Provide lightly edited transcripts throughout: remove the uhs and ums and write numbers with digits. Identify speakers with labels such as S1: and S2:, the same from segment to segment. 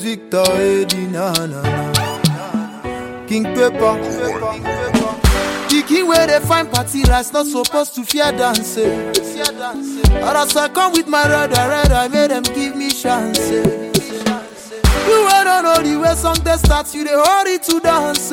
S1: Victor Eddie, na na na. King Pepper. The king where they find party rice, not supposed to fear dancing. But as I come with my red, I made them give me chance. You don't know the way song they start, you they hurry to dance.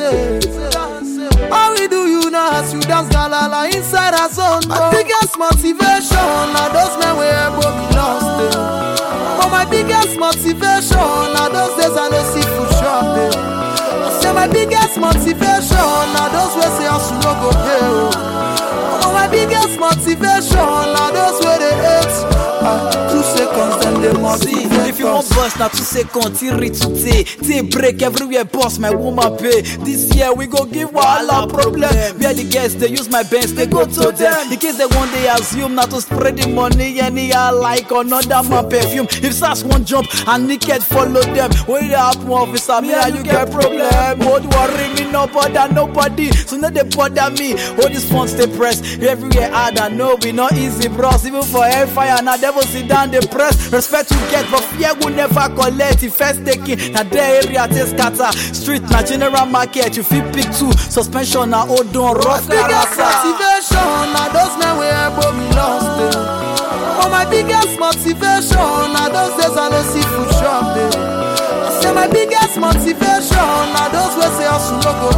S1: How we do you now as you dance galala inside a zone? My biggest motivation are those men where we lost. But my biggest motivation are those days I don't see food shopping. I say my biggest motivation are those who say I should not go pay. But my biggest motivation are those where they hate. 2 seconds then they motivate.
S2: If you want bust now 2 seconds, T break everywhere, boss my woman pay. This year we go give Walla problem. Where the guests they use my bands, they go to them. In case they one day assume not to spread the money, anyhow like another man perfume. If SAS won't jump and naked follow them, when they happen officer, me and you get problem. Don't worry me, no bother nobody. So now they bother me. All these phones they press everywhere hard and no be not easy, bros. Even for hellfire now devil sit down the press. Respect you get, but fear will never collect. If first taking now the area they scatter. Street na general market, you feel pick two. Suspension na hold on rough
S1: biggest motivation are those men where we lost. But my biggest motivation are those days I don't see food shopping. I say my biggest motivation are those who say I should not go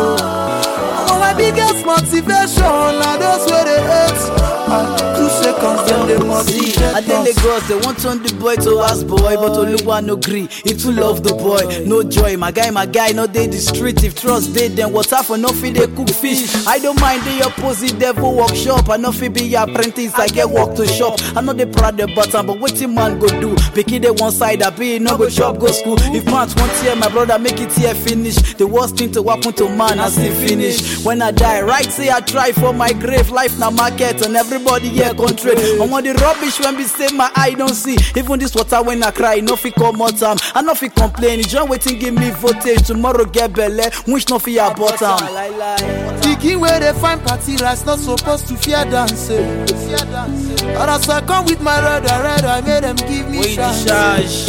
S1: pay. But my biggest motivation are those where they hate. 2 seconds then they motivate.
S2: I tell Lagos they want turn the boy to ass boy, but Oluwa no gree. He too love the boy, no joy. My guy, no dey the street. If trust dey, then water for nothing they cook fish. I don't mind the opposite devil workshop. I know fi be your apprentice, I get work to shop. I know they proud the button, but what man go do? Pick it one side, I be no go shop, go school. If man's want here, my brother make it here finish. The worst thing to happen to man as he finish. When I die, right say I try for my grave. Life na market and everybody here country. I'm on the rubbish when we say my eye don't see. Even this water when I cry, no fi come more time. I no fi complain. You just waiting give me voltage. Tomorrow get belly, wish no fi your bottom.
S1: The king where they find party rice, not supposed to fear dancing. But as I come with my red, I made them give me chance.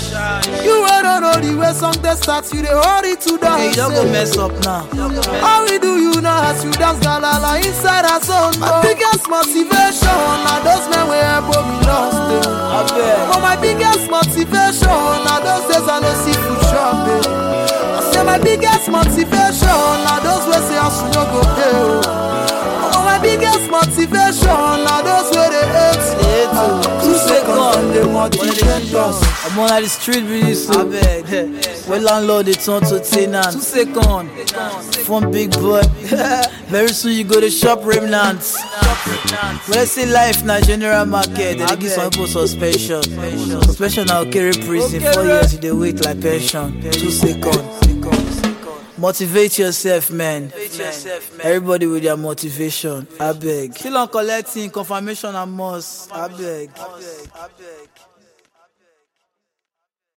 S1: You don't know the way song they start, you they hurry to dance.
S2: Hey, don't go mess up now.
S1: How we do you now as you dance galala inside a zone? My biggest motivation are those men where we lost. But my biggest motivation are those days I don't see food shopping. I say my biggest motivation are those who say I should not go pay. But my biggest motivation are those where they hate. 2 seconds and they motivate us.
S2: I'm on the street really so beg. Well landlord they turn to tenant. 2 seconds from big boy. Very soon you go to shop remnants. When I say life na general market, they give some people suspension. Suspension now carry prison 4 years you dey wait like pension. 2 seconds. Motivate yourself, man. Everybody with their motivation. I beg. Still on collecting confirmation and must. I beg.